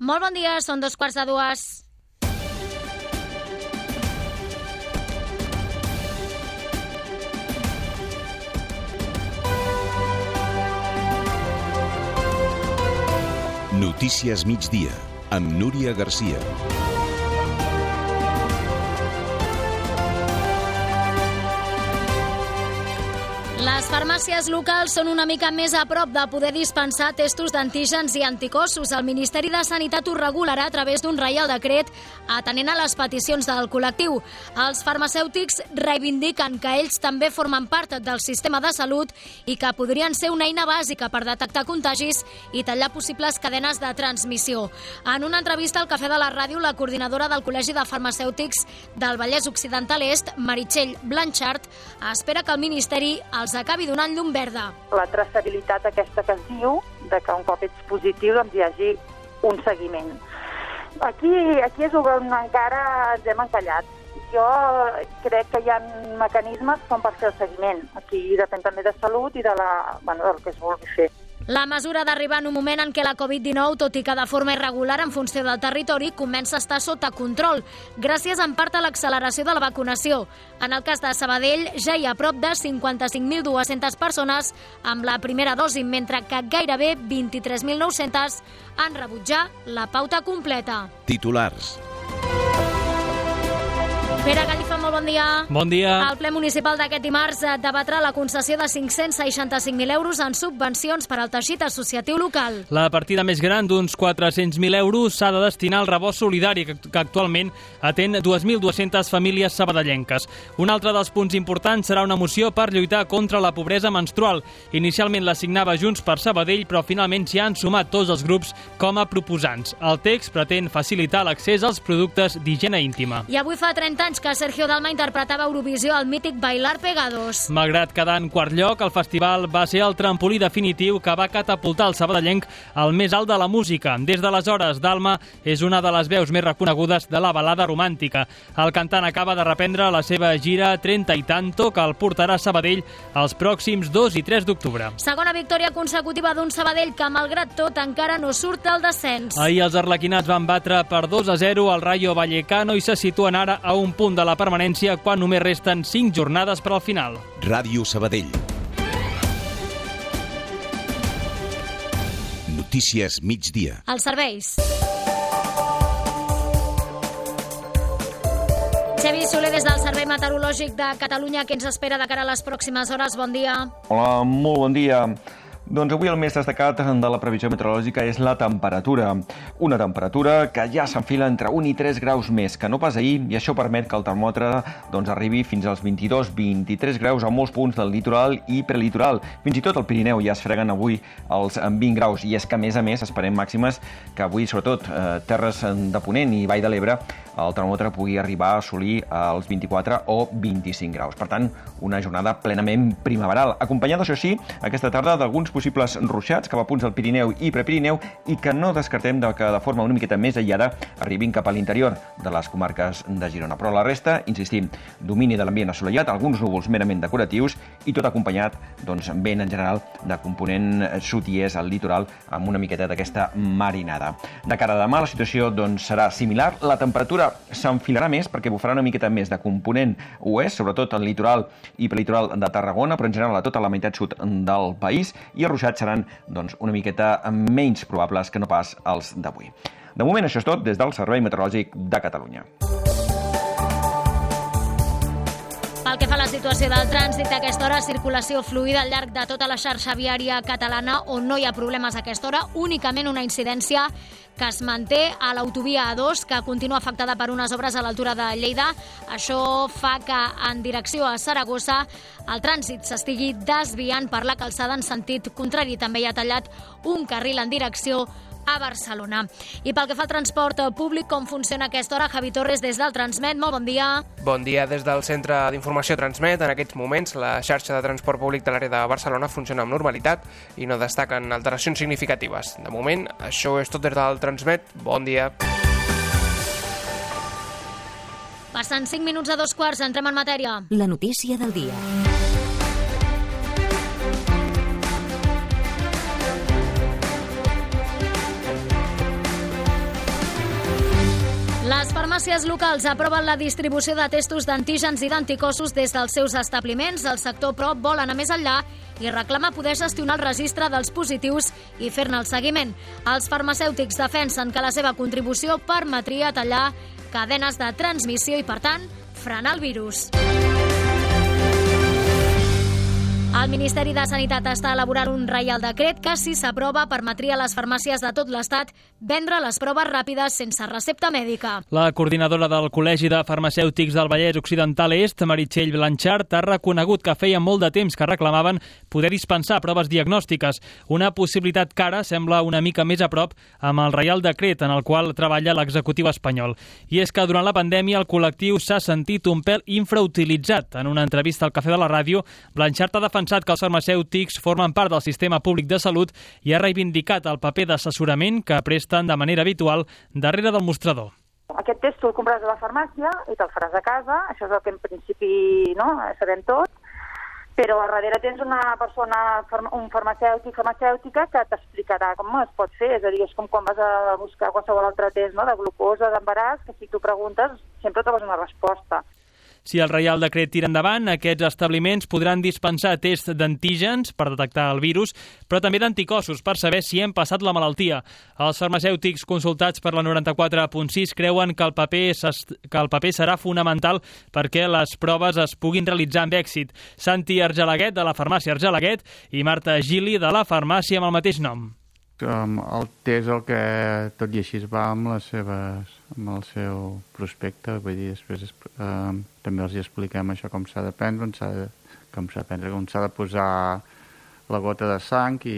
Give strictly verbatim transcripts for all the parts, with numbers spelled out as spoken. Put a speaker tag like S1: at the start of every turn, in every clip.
S1: Molt bon dia, són dos quarts de dues.
S2: Notícies migdia, amb Núria Garcia.
S1: Les farmàcies locals són una mica més a prop de poder dispensar testos d'antígens i anticossos. El Ministeri de Sanitat ho regularà a través d'un reial decret atenent a les peticions del col·lectiu. Els farmacèutics reivindiquen que ells també formen part del sistema de salut i que podrien ser una eina bàsica per detectar contagis i tallar possibles cadenes de transmissió. En una entrevista al Cafè de la Ràdio, la coordinadora del Col·legi de Farmacèutics del Vallès Occidental Est, Meritxell Blanchard, espera que el Ministeri els acabi donant llum verda.
S3: La traçabilitat aquesta que es diu, de que un cop ets positiu doncs hi hagi un seguiment. Aquí, aquí és on encara ens hem encallat. Jo crec que hi ha mecanismes com per fer el seguiment. Aquí depèn també de salut i de la, bueno, del que es vulgui fer.
S1: La mesura d'arribar en un moment en què la covid dinou, tot i que de forma irregular en funció del territori, comença a estar sota control, gràcies en part a l'acceleració de la vacunació. En el cas de Sabadell, ja hi ha prop de cinquanta-cinc mil dues-centes persones amb la primera dosi, mentre que gairebé vint-i-tres mil nou-centes han rebut ja la pauta completa.
S2: Titulars.
S1: Pere Gallifa, molt bon dia.
S4: Bon dia.
S1: El ple municipal d'aquest dimarts debatrà la concessió de cinc-cents seixanta-cinc mil euros en subvencions per al teixit associatiu local.
S4: La partida més gran, d'uns quatre-cents mil euros, s'ha de destinar al rebost solidari, que actualment atén dues mil dues-centes famílies sabadellenques. Un altre dels punts importants serà una moció per lluitar contra la pobresa menstrual. Inicialment la signava Junts per Sabadell, però finalment s'hi han sumat tots els grups com a proposants. El text pretén facilitar l'accés als productes d'higiene íntima.
S1: I avui fa trenta anys que Sergio Dalma interpretava a Eurovisió el mític Bailar Pegados.
S4: Malgrat quedar en quart lloc, el festival va ser el trampolí definitiu que va catapultar el sabadellenc al més alt de la música. Des d'aleshores, Dalma és una de les veus més reconegudes de la balada romàntica. El cantant acaba de reprendre la seva gira Trenta i Tanto, que el portarà a Sabadell els pròxims dos i tres d'octubre.
S1: Segona victòria consecutiva d'un Sabadell que, malgrat tot, encara no surt del descens.
S4: Ahir els arlequinats van batre per dos a zero al Rayo Vallecano i se situen ara a un punt de la permanència quan només resten cinc jornades per al final.
S2: Ràdio Sabadell. Notícies migdia.
S1: Els serveis. Xavi Soler, des del Servei Meteorològic de Catalunya, que ens espera de cara a les pròximes hores. Bon dia.
S5: Hola, molt bon dia. Doncs avui el més destacat de la previsió meteorològica és la temperatura. Una temperatura que ja s'enfila entre un i tres graus més que no pas ahir, i això permet que el termòmetre doncs, arribi fins als vint-i-dos vint-i-tres graus a molts punts del litoral i prelitoral. Fins i tot al Pirineu ja es freguen avui els vint graus, i és que a més a més esperem màximes que avui, sobretot eh, terres de Ponent i Vall de l'Ebre, el termòmetre pugui arribar a assolir els vint-i-quatre o vint-i-cinc graus. Per tant, una jornada plenament primaveral, acompanyada, això sí, aquesta tarda d'alguns possibles ruixats cap a punts del Pirineu i Prepirineu, i que no descartem de que de forma una miqueta més aïllada arribin cap a l'interior de les comarques de Girona. Però la resta, insistim, domini de l'ambient assolellat, alguns núvols merament decoratius i tot acompanyat doncs, vent en general de component sud i est al litoral amb una miqueta d'aquesta marinada. De cara a demà la situació doncs, serà similar. La temperatura s'enfilarà més perquè bufarà una miqueta més de component oest, sobretot al litoral i prelitoral de Tarragona, però en general a tota la meitat sud del país, i els ruixats seran doncs, una miqueta menys probables que no pas els d'avui. De moment això és tot des del Servei Meteorològic de Catalunya.
S1: Pel que fa a la situació del trànsit, a aquesta hora, circulació fluida al llarg de tota la xarxa viària catalana, on no hi ha problemes a aquesta hora, únicament una incidència que es manté a l'autovia A dos, que continua afectada per unes obres a l'altura de Lleida. Això fa que en direcció a Saragossa el trànsit s'estigui desviant per la calçada en sentit contrari. També hi ha tallat un carril en direcció a Barcelona. I pel que fa al transport públic, com funciona a aquesta hora? Javi Torres, des del Transmet, molt bon dia.
S6: Bon dia, des del Centre d'Informació Transmet. En aquests moments, la xarxa de transport públic de l'àrea de Barcelona funciona amb normalitat i no destaquen alteracions significatives. De moment, això és tot des del Transmet. Bon dia.
S1: Passen cinc minuts a dos quarts, entrem en matèria.
S7: La notícia del dia.
S1: Les farmàcies locals aproven la distribució de testos d'antígens i d'anticossos des dels seus establiments. El sector, però, vol anar més enllà i reclama poder gestionar el registre dels positius i fer-ne el seguiment. Els farmacèutics defensen que la seva contribució permetria tallar cadenes de transmissió i, per tant, frenar el virus. El Ministeri de Sanitat està elaborant un reial decret que, si s'aprova, permetria a les farmàcies de tot l'Estat vendre les proves ràpides sense recepta mèdica.
S4: La coordinadora del Col·legi de Farmacèutics del Vallès Occidental Est, Meritxell Blanchard, ha reconegut que feia molt de temps que reclamaven poder dispensar proves diagnòstiques. Una possibilitat que ara sembla una mica més a prop amb el reial decret en el qual treballa l'executiu espanyol. I és que durant la pandèmia el col·lectiu s'ha sentit un pèl infrautilitzat. En una entrevista al Cafè de la Ràdio, Blanchard ha defensat que els farmacèutics formen part del sistema públic de salut i ha reivindicat el paper d'assessorament que presten de manera habitual darrere del mostrador.
S3: Aquest test tu el compraràs a la farmàcia i te'l faràs a casa, això és el que en principi no, sabem tot, però a darrere tens una persona, un farmacèutic, farmacèutica, que t'explicarà com es pot fer. És a dir, és com quan vas a buscar qualsevol altre test, no?, de glucosa, d'embaràs, que si tu preguntes sempre trobes una resposta.
S4: Si el reial decret tira endavant, aquests establiments podran dispensar tests d'antígens per detectar el virus, però també d'anticossos per saber si hem passat la malaltia. Els farmacèutics consultats per la noranta-quatre punt sis creuen que el paper, que el paper serà fonamental perquè les proves es puguin realitzar amb èxit. Santi Argelaguet, de la farmàcia Argelaguet, i Marta Gili, de la farmàcia amb el mateix nom.
S7: El test, el que tot i així va amb les seves, amb el seu prospecte, vull dir, després eh, també els expliquem això, com s'ha de prendre, on s'ha de, com s'ha de prendre, com s'ha de posar la gota de sang i,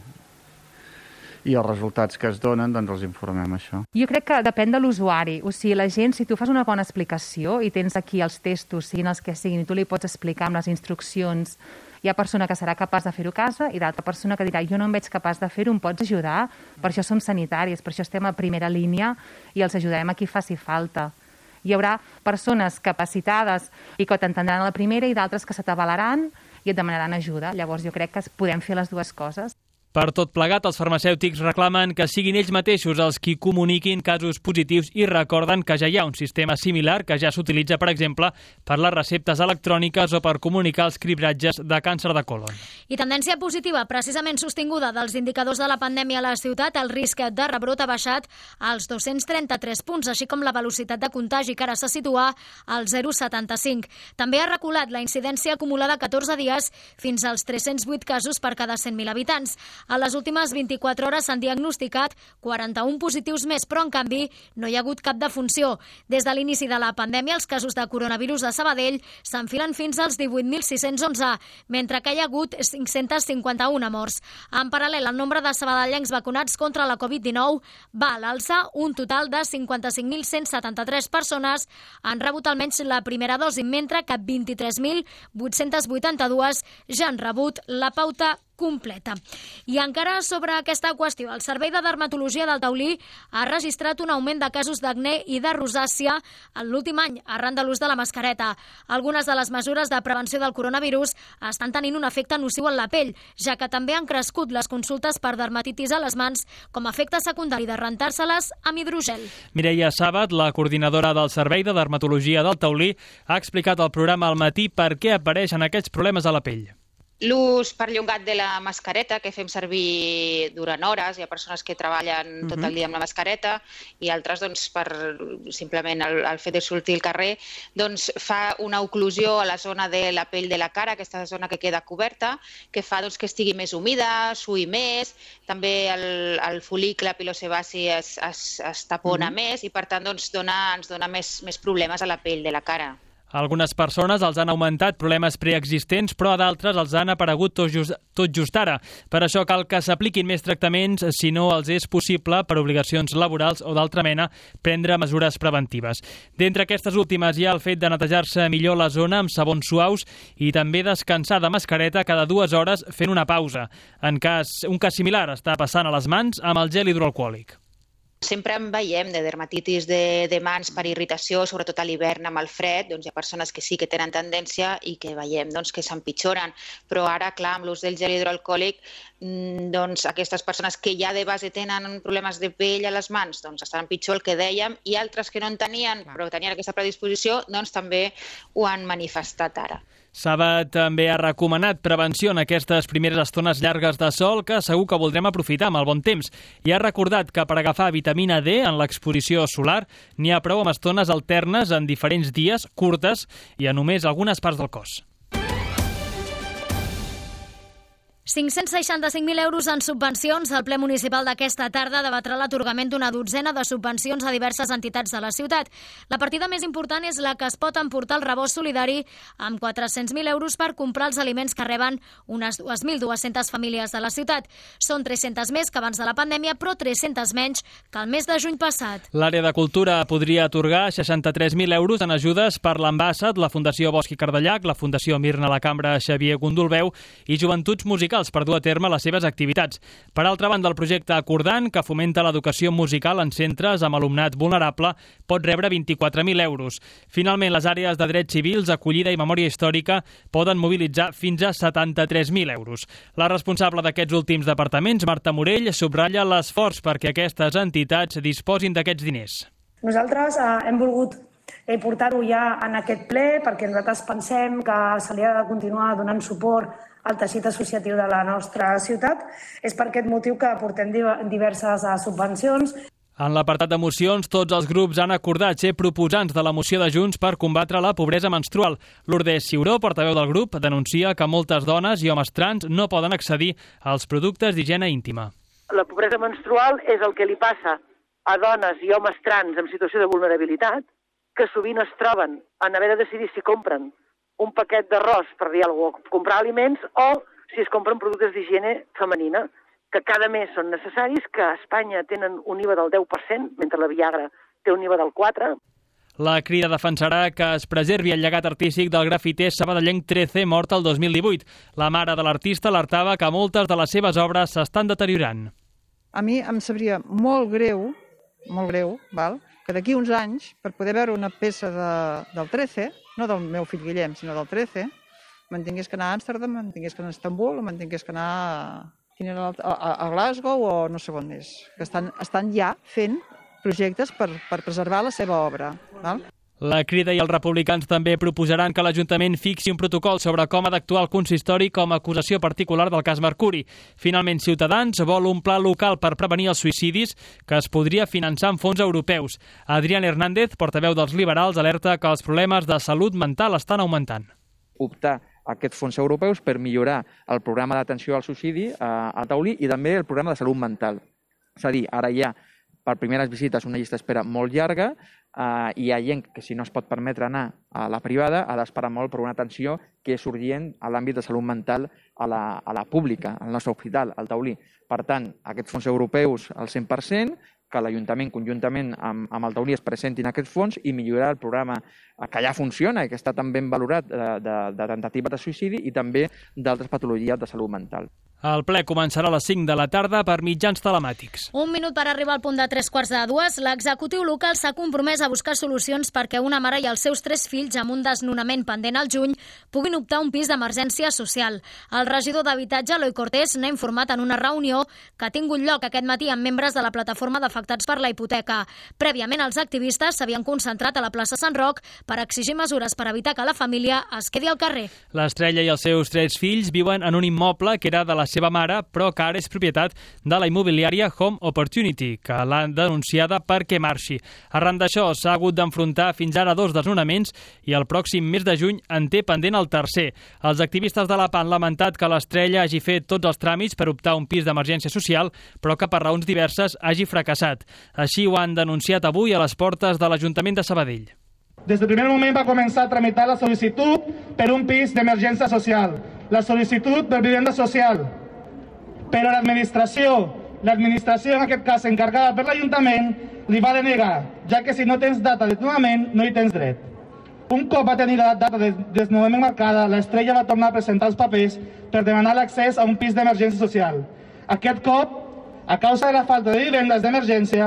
S7: i els resultats que es donen, doncs els informem això.
S8: Jo crec que depèn de l'usuari, o sigui, la gent, si tu fas una bona explicació i tens aquí els testos, siguin els que siguin, i tu li pots explicar amb les instruccions, hi ha persona que serà capaç de fer-ho a casa i d'altra persona que dirà jo no em veig capaç de fer-ho, em pots ajudar? Per això som sanitaris, per això estem a primera línia i els ajudarem a qui faci falta. Hi haurà persones capacitades i que t'entendran a la primera i d'altres que se t'avalaran i et demanaran ajuda. Llavors jo crec que podem fer les dues coses.
S4: Per tot plegat, els farmacèutics reclamen que siguin ells mateixos els qui comuniquin casos positius i recorden que ja hi ha un sistema similar que ja s'utilitza, per exemple, per les receptes electròniques o per comunicar els cribratges de càncer de colon.
S1: I tendència positiva, precisament sostinguda dels indicadors de la pandèmia a la ciutat, el risc de rebrot ha baixat als dos-cents trenta-tres punts, així com la velocitat de contagi, que ara se situa al zero coma setanta-cinc. També ha reculat la incidència acumulada catorze dies fins als tres-cents vuit casos per cada cent mil habitants. A les últimes vint-i-quatre hores s'han diagnosticat quaranta-un positius més, però en canvi no hi ha hagut cap defunció. Des de l'inici de la pandèmia, els casos de coronavirus a Sabadell s'enfilen fins als divuit mil sis-cents onze, mentre que hi ha hagut cinc-cents cinquanta-un morts. En paral·lel, el nombre de sabadellencs vacunats contra la covid dinou va a l'alça. Un total de cinquanta-cinc mil cent setanta-tres persones han rebut almenys la primera dosi, mentre que vint-i-tres mil vuit-cents vuitanta-dos ja han rebut la pauta completa. I encara sobre aquesta qüestió, el Servei de Dermatologia del Taulí ha registrat un augment de casos d'acné i de rosàcia en l'últim any, arran de l'ús de la mascareta. Algunes de les mesures de prevenció del coronavirus estan tenint un efecte nociu en la pell, ja que també han crescut les consultes per dermatitis a les mans com a efecte secundari de rentar-se-les amb hidrogel.
S4: Mireia Sàbat, la coordinadora del Servei de Dermatologia del Taulí, ha explicat al programa al matí per què apareixen aquests problemes a la pell.
S9: L'ús perllongat de la mascareta, que fem servir durant hores, hi ha persones que treballen tot el dia amb la mascareta i altres, doncs, per simplement el, el fet de sortir al carrer, doncs, fa una oclusió a la zona de la pell de la cara, aquesta zona que queda coberta, que fa doncs, que estigui més humida, suï més, també el, el fol·licle pilosebaci es, es, es tapona mm-hmm. més i, per tant, doncs, dona, ens dona més, més problemes a la pell de la cara.
S4: Algunes persones els han augmentat problemes preexistents, però a d'altres els han aparegut tot just, tot just ara. Per això cal que s'apliquin més tractaments si no els és possible, per obligacions laborals o d'altra mena, prendre mesures preventives. D'entre aquestes últimes hi ha el fet de netejar-se millor la zona amb sabons suaus i també descansar de mascareta cada dues hores fent una pausa. En cas, un cas similar està passant a les mans amb el gel hidroalcohòlic.
S9: Sempre en veiem de dermatitis de, de mans per irritació, sobretot a l'hivern amb el fred, doncs hi ha persones que sí que tenen tendència i que veiem doncs, que s'empitjoren. Però ara, clar, amb l'ús del gel hidroalcohòlic, doncs aquestes persones que ja de base tenen problemes de pell a les mans, doncs estaran pitjor, el que dèiem, i altres que no en tenien, però tenien aquesta predisposició, doncs també ho han manifestat ara.
S4: Saba també ha recomanat prevenció en aquestes primeres estones llargues de sol que segur que voldrem aprofitar amb el bon temps i ha recordat que per agafar vitamina D en l'exposició solar n'hi ha prou amb estones alternes en diferents dies, curtes i a només algunes parts del cos.
S1: cinc-cents seixanta-cinc mil euros en subvencions. El ple municipal d'aquesta tarda debatrà l'atorgament d'una dotzena de subvencions a diverses entitats de la ciutat. La partida més important és la que es pot emportar el rebost solidari amb quatre-cents mil euros per comprar els aliments que reben unes dos mil dues-centes famílies de la ciutat. Són tres-centes més que abans de la pandèmia, però tres-centes menys que el mes de juny passat.
S4: L'àrea de cultura podria atorgar seixanta-tres mil euros en ajudes per l'Ambassat, la Fundació Bosch i Cardellac, la Fundació Mirna la Cambra Xavier Gondolbeu i Joventuts Musicals per dur a terme les seves activitats. Per altra banda, el projecte Acordant, que fomenta l'educació musical en centres amb alumnat vulnerable, pot rebre vint-i-quatre mil euros. Finalment, les àrees de drets civils, acollida i memòria històrica poden mobilitzar fins a setanta-tres mil euros. La responsable d'aquests últims departaments, Marta Morell, subratlla l'esforç perquè aquestes entitats disposin d'aquests diners.
S10: Nosaltres eh, hem volgut eh, portar-ho ja en aquest ple perquè nosaltres pensem que se li ha de continuar donant suport al teixit associatiu de la nostra ciutat. És per aquest motiu que portem diverses subvencions.
S4: En l'apartat de mocions, tots els grups han acordat ser proposants de la moció de Junts per combatre la pobresa menstrual. Lourdes Ciuró, portaveu del grup, denuncia que moltes dones i homes trans no poden accedir als productes d'higiene íntima.
S11: La pobresa menstrual és el que li passa a dones i homes trans en situació de vulnerabilitat, que sovint es troben en haver de decidir si compren un paquet d'arròs, per dir alguna cosa, comprar aliments, o si es compren productes d'higiene femenina, que cada mes són necessaris, que a Espanya tenen un I V A del deu per cent, mentre la Viagra té un I V A del quatre per cent.
S4: La Crida defensarà que es preservi el llegat artístic del grafiter sabadellenc trece, mort el dos mil divuit. La mare de l'artista alertava que moltes de les seves obres s'estan deteriorant.
S12: A mi em sabria molt greu, molt greu, val? que d'aquí uns anys, per poder veure una peça de, del trece, no del meu fill Guillem, sinó del trece, me'n tingués que anar a Amsterdam, me'n tingués que anar a Istanbul, o me'n tingués que anar a, a, a Glasgow o no sé on més. Que estan, estan ja fent projectes per, per preservar la seva obra. Val?
S4: La Crida i els republicans també proposaran que l'Ajuntament fixi un protocol sobre com ha d'actuar el consistori com a acusació particular del cas Mercuri. Finalment, Ciutadans vol un pla local per prevenir els suïcidis que es podria finançar amb fons europeus. Adrián Hernández, portaveu dels liberals, alerta que els problemes de salut mental estan augmentant.
S13: Optar a aquests fons europeus per millorar el programa d'atenció al suïcidi a Taulí i també el programa de salut mental. És a dir, ara hi ha per primeres visites una llista d'espera molt llarga uh, i hi ha gent que si no es pot permetre anar a la privada ha d'esperar molt per una atenció que és urgent a l'àmbit de salut mental a la, a la pública, al nostre hospital, al Taulí. Per tant, aquests fons europeus al cent per cent, que l'Ajuntament conjuntament amb, amb el Taulí es presentin aquests fons i millorar el programa que ja funciona i que està tan ben valorat de, de, de tentativa de suïcidi i també d'altres patologies de salut mental.
S4: El ple començarà a les cinc de la tarda per mitjans telemàtics.
S1: Un minut per arribar al punt de tres quarts de dues. L'executiu local s'ha compromès a buscar solucions perquè una mare i els seus tres fills amb un desnonament pendent al juny puguin optar a un pis d'emergència social. El regidor d'Habitatge, Eloi Cortés, n'ha informat en una reunió que ha tingut lloc aquest matí amb membres de la plataforma d'afectats per la hipoteca. Prèviament, els activistes s'havien concentrat a la plaça Sant Roc per exigir mesures per evitar que la família es quedi al carrer.
S4: L'Estrella i els seus tres fills viuen en un immoble que era de la seva mare, però que ara és propietat de la immobiliària Home Opportunity, que l'ha denunciada perquè marxi. Arran d'això, s'ha hagut d'enfrontar fins ara dos desnonaments i el pròxim mes de juny en té pendent el tercer. Els activistes de la P A han lamentat que l'Estrella hagi fet tots els tràmits per optar a un pis d'emergència social, però que per raons diverses hagi fracassat. Així ho han denunciat avui a les portes de l'Ajuntament de Sabadell.
S14: Des del primer moment va començar a tramitar la sol·licitud per un pis d'emergència social, la sol·licitud per vivenda social. Però l'administració, l'administració en aquest cas encarregada per l'Ajuntament, li va denegar, ja que si no tens data de desnonament no hi tens dret. Un cop va tenir la data de desnonament marcada, l'Estrella va tornar a presentar els papers per demanar l'accés a un pis d'emergència social. Aquest cop, a causa de la falta de vivendes d'emergència,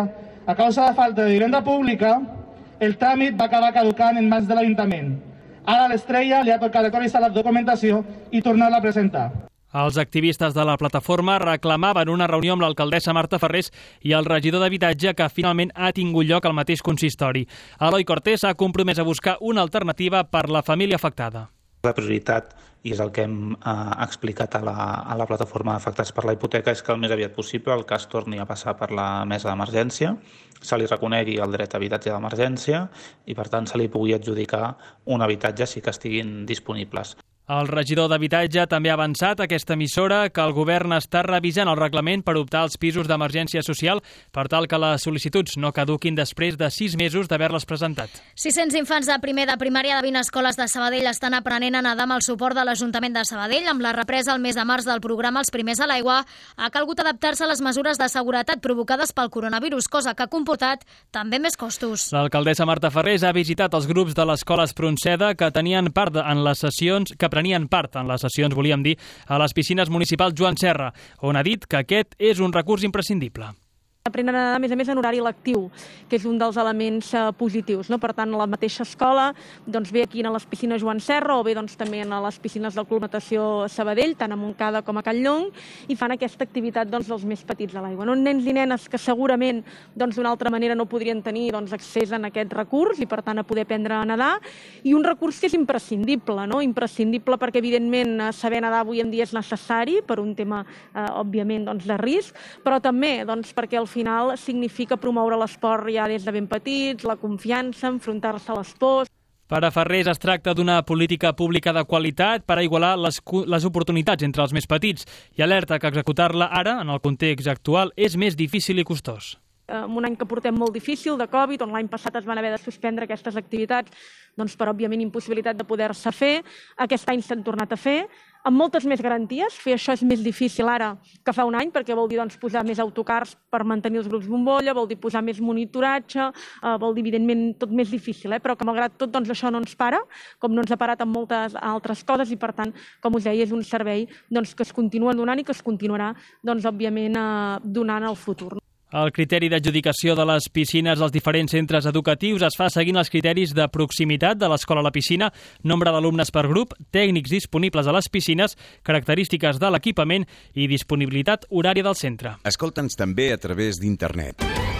S14: A causa de falta de vivenda pública, el tràmit va acabar caducant en mans de l'Ajuntament. Ara a l'Estrella li ha tocat actualitzar la documentació i tornar-la a presentar.
S4: Els activistes de la plataforma reclamaven una reunió amb l'alcaldessa Marta Ferrés i el regidor d'Habitatge, que finalment ha tingut lloc al mateix consistori. Eloi Cortés ha compromès a buscar una alternativa per la família afectada.
S15: La prioritat, i és el que hem eh, explicat a la, a la plataforma d'afectats per la hipoteca, és que el més aviat possible el cas torni a passar per la mesa d'emergència, se li reconegui el dret a habitatge d'emergència i, per tant, se li pugui adjudicar un habitatge si que estiguin disponibles.
S4: El regidor d'Habitatge també ha avançat a aquesta emissora que el govern està revisant el reglament per optar als pisos d'emergència social per tal que les sol·licituds no caduquin després de sis mesos d'haver-les presentat.
S1: sis-cents infants de primer de primària de vint escoles de Sabadell estan aprenent a nedar amb el suport de l'Ajuntament de Sabadell. Amb la represa el mes de març del programa Els Primers a l'Aigua, ha calgut adaptar-se a les mesures de seguretat provocades pel coronavirus, cosa que ha comportat també més costos.
S4: L'alcaldessa Marta Ferrés ha visitat els grups de l'escola Espronceda que tenien part en les sessions que prenien part en les sessions, volíem dir, a les piscines municipals Joan Serra, on ha dit que aquest és un recurs imprescindible.
S16: Aprenen a nedar, a més a més, en horari lectiu, que és un dels elements eh, positius. No? Per tant, a la mateixa escola, doncs, ve aquí a les piscines Joan Serra o bé doncs, també a les piscines del Club Natació Sabadell, tant a Montcada com a Catlllong, i fan aquesta activitat doncs, dels més petits a l'aigua. No? Nens i nenes que segurament doncs, d'una altra manera no podrien tenir doncs, accés a aquest recurs i, per tant, a poder aprendre a nedar. I un recurs que és imprescindible, no? Imprescindible perquè, evidentment, saber nedar avui en dia és necessari per un tema, eh, òbviament, doncs, de risc, però també doncs, perquè al final significa promoure l'esport ja des de ben petits, la confiança, enfrontar-se a les pors.
S4: Per a Ferrés es tracta d'una política pública de qualitat per a igualar les, les oportunitats entre els més petits i alerta que executar-la ara, en el context actual, és més difícil i costós.
S16: En un any que portem molt difícil de Covid, on l'any passat es van haver de suspendre aquestes activitats doncs per, òbviament, impossibilitat de poder-se fer. Aquest any s'han tornat a fer, amb moltes més garanties. Fer això és més difícil ara que fa un any, perquè vol dir doncs, posar més autocars per mantenir els grups bombolla, vol dir posar més monitoratge, eh, vol dir, evidentment, tot més difícil, eh? Però que, malgrat tot, doncs, això no ens para, com no ens ha parat amb moltes altres coses, i, per tant, com us deia, és un servei doncs, que es continua donant i que es continuarà, doncs, òbviament, eh, donant al futur.
S4: El criteri d'adjudicació de les piscines als diferents centres educatius es fa seguint els criteris de proximitat de l'escola a la piscina, nombre d'alumnes per grup, tècnics disponibles a les piscines, característiques de l'equipament i disponibilitat horària del centre.
S2: Escolta'ns també a través d'internet.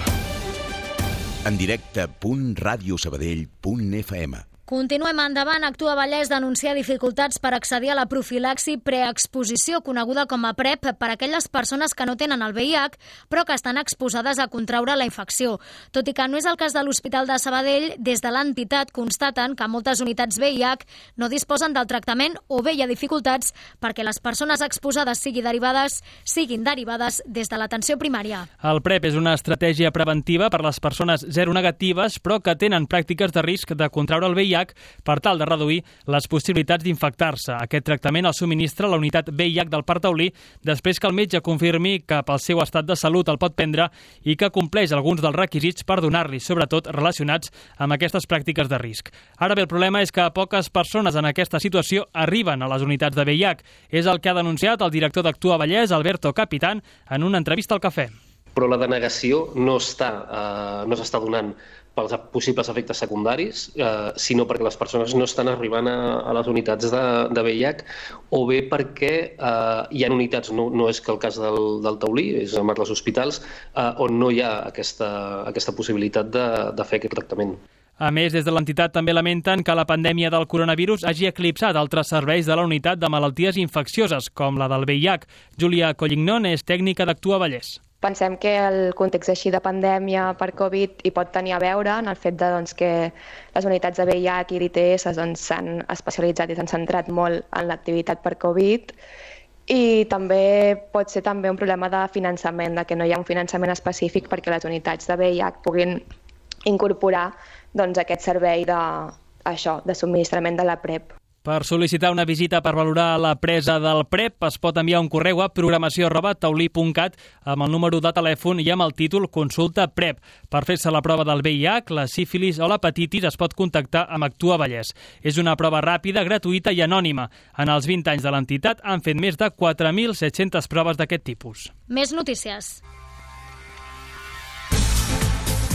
S2: En directe punt radiosabadell punt f m.
S1: Continuem endavant. Actua Vallès denuncia dificultats per accedir a la profilaxi preexposició, coneguda com a PrEP, per a aquelles persones que no tenen el V I H, però que estan exposades a contraure la infecció. Tot i que no és el cas de l'Hospital de Sabadell, des de l'entitat constaten que moltes unitats V I H no disposen del tractament o bé hi ha dificultats perquè les persones exposades siguin derivades, siguin derivades des de l'atenció primària.
S4: El PrEP és una estratègia preventiva per a les persones seronegatives, però que tenen pràctiques de risc de contraure el V I H per tal de reduir les possibilitats d'infectar-se. Aquest tractament el subministra la unitat V I H del Parc Taulí després que el metge confirmi que pel seu estat de salut el pot prendre i que compleix alguns dels requisits per donar-li, sobretot relacionats amb aquestes pràctiques de risc. Ara bé, el problema és que poques persones en aquesta situació arriben a les unitats de V I H. És el que ha denunciat el director d'Actua Vallès, Alberto Capitán, en una entrevista al Cafè.
S17: Però la denegació no està, eh, no s'està donant pels possibles efectes secundaris, eh, sinó perquè les persones no estan arribant a, a les unitats de, de V I H, o bé perquè eh, hi ha unitats, no, no és que el cas del, del Taulí, és amb els hospitals, eh, on no hi ha aquesta, aquesta possibilitat de, de fer aquest tractament.
S4: A més, des de l'entitat també lamenten que la pandèmia del coronavirus hagi eclipsat altres serveis de la unitat de malalties infeccioses, com la del V I H. Júlia Collignon és tècnica d'Actua Vallès.
S18: Pensem que el context així de pandèmia per Covid hi pot tenir a veure en el fet de, doncs, que les unitats de V I H i d'I T S doncs, s'han especialitzat i s'han centrat molt en l'activitat per Covid, i també pot ser també un problema de finançament, de que no hi ha un finançament específic perquè les unitats de V I H puguin incorporar doncs, aquest servei de, això, de subministrament de la PrEP.
S4: Per sol·licitar una visita per valorar la presa del PrEP es pot enviar un correu a programació arroba taulí punt cat amb el número de telèfon i amb el títol Consulta PrEP. Per fer-se la prova del V I H, la sífilis o l'hepatitis es pot contactar amb Actua Vallès. És una prova ràpida, gratuïta i anònima. En els vint anys de l'entitat han fet més de quatre mil set-centes proves d'aquest tipus.
S1: Més notícies.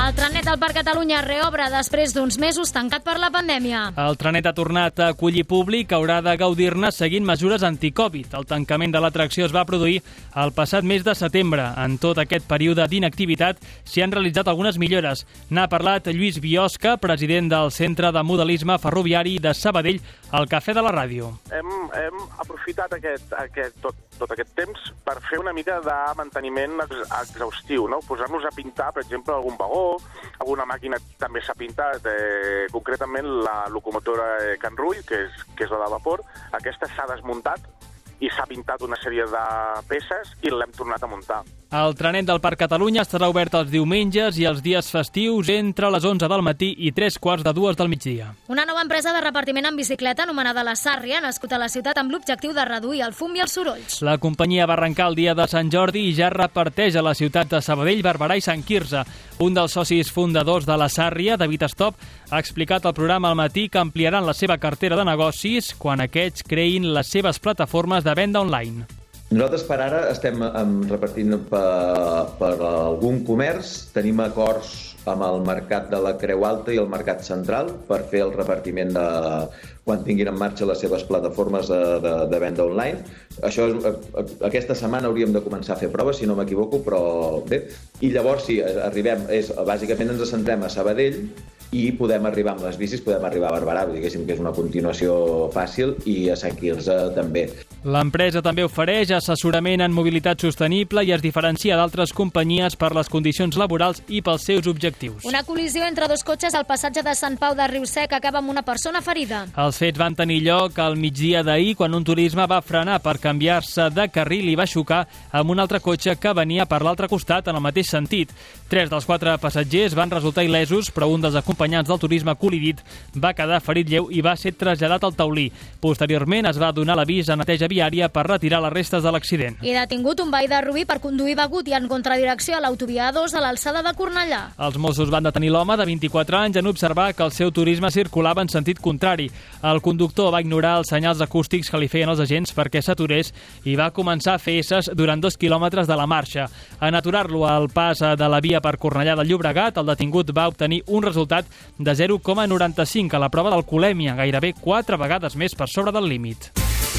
S1: El Trenet del Parc Catalunya reobre després d'uns mesos tancat per la pandèmia.
S4: El Trenet ha tornat a acollir públic que haurà de gaudir-ne seguint mesures anticovid. El tancament de l'atracció es va produir el passat mes de setembre. En tot aquest període d'inactivitat s'hi han realitzat algunes millores. N'ha parlat Lluís Biosca, president del Centre de Modelisme Ferroviari de Sabadell, al Cafè de la Ràdio.
S19: Hem, hem aprofitat aquest, aquest, tot, tot aquest temps per fer una mica de manteniment exhaustiu, no? Posar-nos a pintar, per exemple, algun vagó, alguna màquina també s'ha pintat, eh, concretament la locomotora Can Rull, que és, que és la de vapor. Aquesta s'ha desmuntat i s'ha pintat una sèrie de peces i l'hem tornat a muntar.
S4: El Trenet del Parc Catalunya estarà obert els diumenges i els dies festius entre les onze del matí i tres quarts de dues del migdia.
S1: Una nova empresa de repartiment en bicicleta anomenada La Sàrria ha nascut a la ciutat amb l'objectiu de reduir el fum i els sorolls.
S4: La companyia va arrencar el dia de Sant Jordi i ja reparteix a la ciutat de Sabadell, Barberà i Sant Quirze. Un dels socis fundadors de La Sàrria, David Stop, ha explicat al programa al matí que ampliaran la seva cartera de negocis quan aquests creïn les seves plataformes de venda online.
S20: Nosaltres per ara estem repartint per, per algun comerç, tenim acords amb el mercat de la Creu Alta i el mercat central per fer el repartiment de quan tinguin en marxa les seves plataformes de, de, de venda online. Això és, aquesta setmana hauríem de començar a fer proves, si no m'equivoco, però bé. I llavors, sí, arribem, és, bàsicament ens centrem a Sabadell i podem arribar amb les bicis, podem arribar a Barberà, diguéssim que és una continuació fàcil, i a Sant Quirze també.
S4: L'empresa també ofereix assessorament en mobilitat sostenible i es diferencia d'altres companyies per les condicions laborals i pels seus objectius.
S1: Una col·lisió entre dos cotxes al passatge de Sant Pau de Riusec acaba amb una persona ferida.
S4: Els fets van tenir lloc al migdia d'ahir quan un turisme va frenar per canviar-se de carril i va xocar amb un altre cotxe que venia per l'altre costat en el mateix sentit. Tres dels quatre passatgers van resultar il·lesos, però un dels acompanyants del turisme col·lidit va quedar ferit lleu i va ser traslladat al taulí. Posteriorment es va donar l'avís a neteja viària per retirar les restes de l'accident.
S1: I detingut un veí de Rubí per conduir begut i en contradirecció a l'autovia A dos a l'alçada de Cornellà.
S4: Els Mossos van detenir l'home de vint-i-quatre anys en observar que el seu turisme circulava en sentit contrari. El conductor va ignorar els senyals acústics que li feien els agents perquè s'aturés i va començar a fer esses durant dos quilòmetres de la marxa. En aturar-lo al pas de la via per Cornellà del Llobregat, el detingut va obtenir un resultat de zero coma noranta-cinc a la prova d'alcoholèmia, gairebé quatre vegades més per sobre del límit.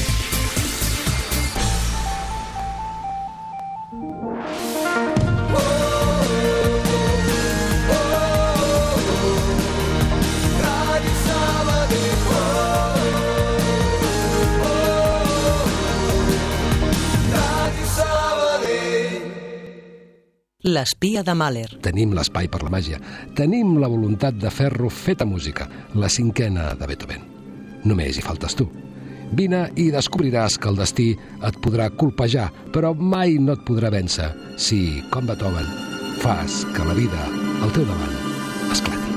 S21: L'espia de Mahler.
S22: Tenim l'espai per la màgia. Tenim la voluntat de fer-lo feta música, la cinquena de Beethoven. Només hi faltes tu. Vine i descobriràs que el destí et podrà colpejar, però mai no et podrà vèncer si, com Beethoven, fas que la vida al teu davant esclati.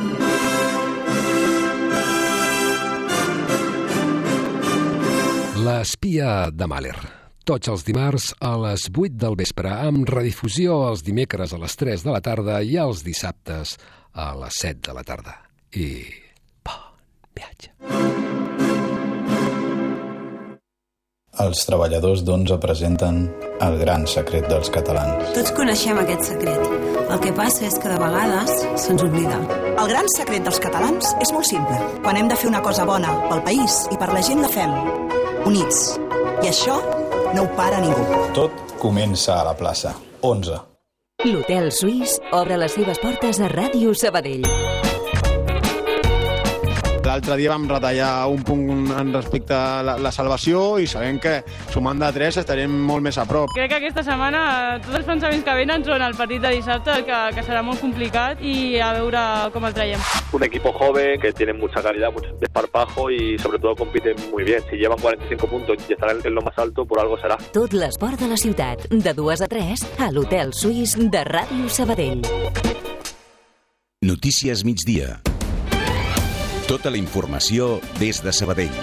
S22: L'espia de Mahler. Tots els dimarts a les vuit del vespre, amb redifusió els dimecres a les tres de la tarda i els dissabtes a les set de la tarda. I bon viatge.
S23: Els treballadors d'Onze presenten El gran secret dels catalans.
S24: Tots coneixem aquest secret. El que passa és que de vegades se'ns oblida.
S25: El gran secret dels catalans és molt simple. Quan hem de fer una cosa bona pel país i per la gent la fem units. I això no ho para ningú.
S23: Tot comença a la plaça. Onze.
S21: L'Hotel Suís obre les seves portes a Ràdio Sabadell.
S26: L'altre dia vam retallar un punt en respecte a la, la salvació i sabem que sumant de tres estarem molt més a prop.
S27: Crec que aquesta setmana tots els pensaments que venen són el partit de dissabte, que, que serà molt complicat, i a veure com el traiem.
S28: Un equipo joven que tiene mucha calidad, mucho desparpajo y sobre todo compiten muy bien. Si llevan cuarenta y cinco puntos y estarán en lo más alto, por algo será.
S21: Tot l'esport de la ciutat, de dues a tres, a l'Hotel Suís de Ràdio Sabadell.
S2: Notícies migdia. Tota la informació des de Sabadell.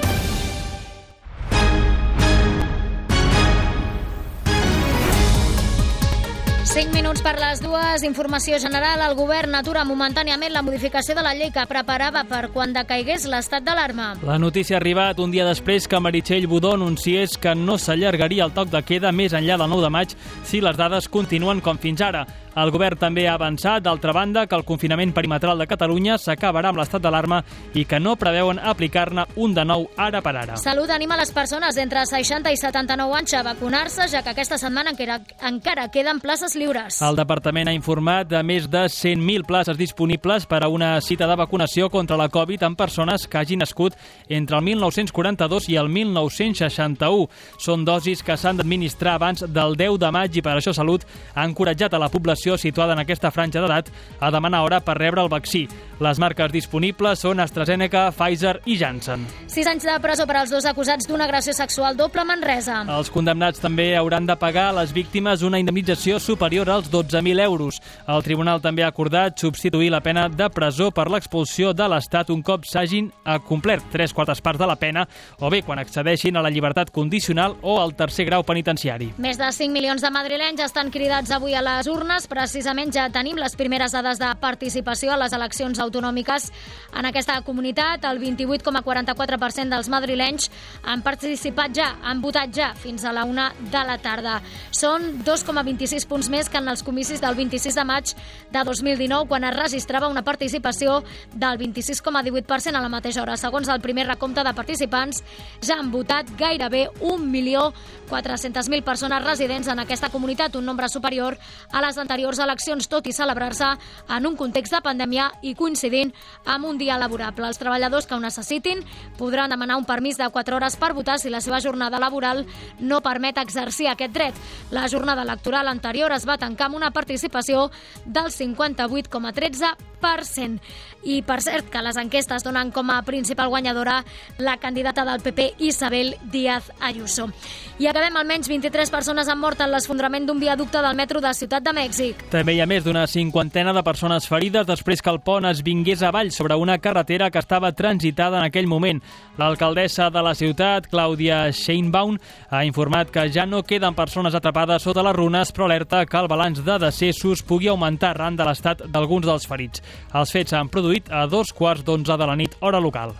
S1: cinc minuts per les dues. Informació general. El govern atura momentàniament la modificació de la llei que preparava per quan decaigués l'estat d'alarma.
S4: La notícia ha arribat un dia després que Meritxell Budó anunciés que no s'allargaria el toc de queda més enllà del nou de maig si les dades continuen com fins ara. El govern també ha avançat, d'altra banda, que el confinament perimetral de Catalunya s'acabarà amb l'estat d'alarma i que no preveuen aplicar-ne un de nou ara per ara.
S1: Salut anima les persones d'entre seixanta i setanta-nou anys a vacunar-se, ja que aquesta setmana encara, encara queden places lliures.
S4: El departament ha informat de més de cent mil places disponibles per a una cita de vacunació contra la Covid en persones que hagin nascut entre el mil nou-cents quaranta-dos i el mil nou-cents seixanta-u. Són dosis que s'han d'administrar abans del deu de maig i per això Salut ha encoratjat a la població situada en aquesta franja d'edat a demanar hora per rebre el vaccí. Les marques disponibles són AstraZeneca, Pfizer i Janssen.
S1: Sis anys de presó per als dos acusats d'una agressió sexual doble a Manresa.
S4: Els condemnats també hauran de pagar a les víctimes una indemnització superior als dotze mil euros. El tribunal també ha acordat substituir la pena de presó per l'expulsió de l'Estat un cop s'hagin complert tres quartes parts de la pena o bé quan accedeixin a la llibertat condicional o al tercer grau penitenciari.
S1: Més de cinc milions de madrilenys estan cridats avui a les urnes. Precisament ja tenim les primeres dades de participació a les eleccions autonòmiques en aquesta comunitat. El vint-i-vuit coma quaranta-quatre per cent dels madrilenys han participat ja, han votat ja fins a la una de la tarda. Són dos coma vint-i-sis punts més que en els comicis del vint-i-sis de maig de dos mil dinou, quan es registrava una participació del vint-i-sis coma divuit per cent a la mateixa hora. Segons el primer recompte de participants, ja han votat gairebé un milió quatre-cents mil persones residents en aquesta comunitat, un nombre superior a les anteriors eleccions, tot i celebrar-se en un context de pandèmia i coincidint amb un dia laborable. Els treballadors que ho necessitin podran demanar un permís de quatre hores per votar si la seva jornada laboral no permet exercir aquest dret. La jornada electoral anterior es va tancar amb una participació del cinquanta-vuit coma tretze per cent. I per cert que les enquestes donen com a principal guanyadora la candidata del P P, Isabel Díaz Ayuso. I acabem, almenys vint-i-tres persones han mort en l'esfondrament d'un viaducte del metro de Ciutat de Mèxic.
S4: També hi ha més d'una cinquantena de persones ferides després que el pont es vingués avall sobre una carretera que estava transitada en aquell moment. L'alcaldessa de la ciutat, Clàudia Sheinbaum, ha informat que ja no queden persones atrapades sota les runes, però alerta que el balanç de decessos pugui augmentar arran de l'estat d'alguns dels ferits. Els fets s'han produït a dos quarts d'onze de la nit, hora local.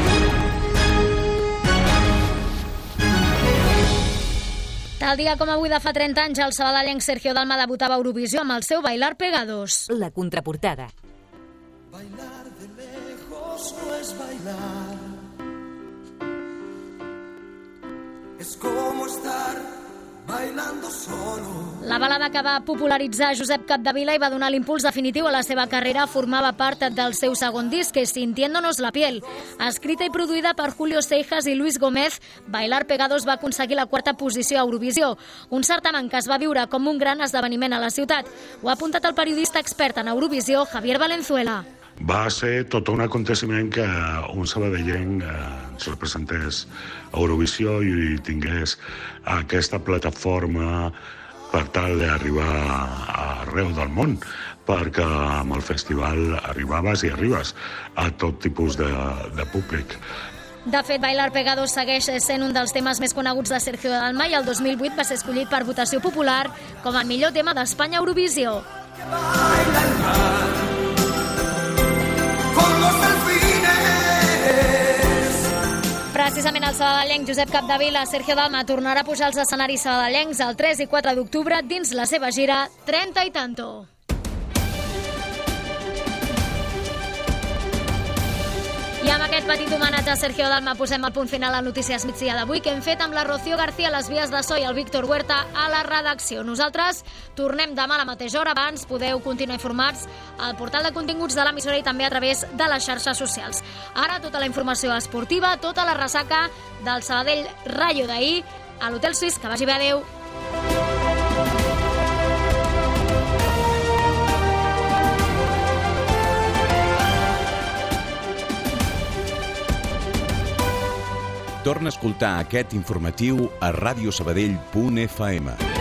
S1: Tal dia com avui de fa trenta anys, el sabadellenc Sergio Dalma debutava a Eurovisió amb el seu Bailar Pegados.
S21: La contraportada.
S3: Bailar de lejos no es bailar. Es como estar bailando solo.
S1: La balada que va popularitzar Josep Capdevila i va donar l'impuls definitiu a la seva carrera formava part del seu segon disc, que és Sintiéndonos la piel. Escrita i produïda per Julio Seijas i Luis Gómez, Bailar Pegados va aconseguir la quarta posició a Eurovisió, un certamen que es va viure com un gran esdeveniment a la ciutat. Ho ha apuntat el periodista expert en Eurovisió, Javier Valenzuela.
S5: Va ser tot un aconteciment que un sabadellenc eh, es representés a Eurovisió i tingués aquesta plataforma per tal d'arribar arreu del món, perquè amb el festival arribaves i arribes a tot tipus de, de públic.
S1: De fet, Bailar Pegados segueix sent un dels temes més coneguts de Sergio Dalma i el dos mil vuit va ser escollit per votació popular com el millor tema d'Espanya a Eurovisió. Precisament el sabadellenc Josep Capdevila, Sergio Dalma, tornarà a pujar als escenaris sabadellencs el tres i quatre d'octubre dins la seva gira trenta i tanto. I amb aquest petit homenatge a Sergio Dalma posem el punt final a Notícies Migdia d'avui, que hem fet amb la Rocío García a les vies de so i el Víctor Huerta a la redacció. Nosaltres tornem demà a la mateixa hora. Abans podeu continuar informats al portal de continguts de l'emissora i també a través de les xarxes socials. Ara tota la informació esportiva, tota la ressaca del Sabadell Rayo d'ahir a l'Hotel Suís. Que vagi bé, adeu.
S2: Torna a escoltar aquest informatiu a radiosabadell punt f m.